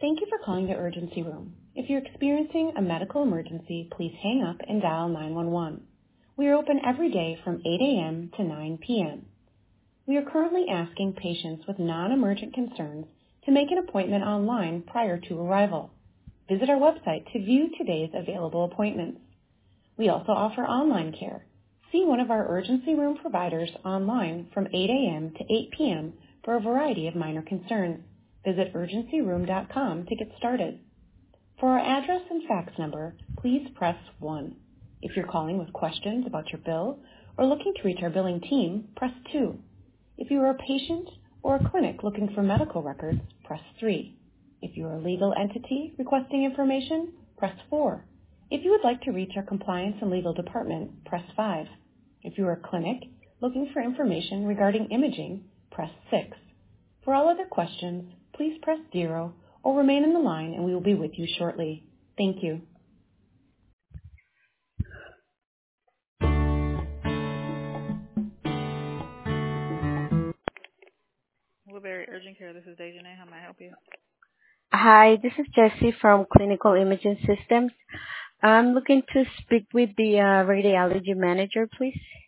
Thank you for calling the urgency room. If you're experiencing a medical emergency, please hang up and dial 911. We are open every day from 8 a.m. to 9 p.m. We are currently asking patients with non-emergent concerns to make an appointment online prior to arrival. Visit our website to view today's available appointments. We also offer online care. See one of our urgency room providers online from 8 a.m. to 8 p.m. for a variety of minor concerns. Visit urgencyroom.com to get started. For our address and fax number, please press 1. If you're calling with questions about your bill or looking to reach our billing team, press 2. If you are a patient or a clinic looking for medical records, press 3. If you are a legal entity requesting information, press 4. If you would like to reach our compliance and legal department, press 5. If you are a clinic looking for information regarding imaging, press 6. For all other questions, please press 0 or remain on the line and we will be with you shortly. Thank you. Woodbury Urgent Care, this is Dejanay. How may I help you? Hi, this is Jessie from Clinical Imaging Systems. I'm looking to speak with the radiology manager, please.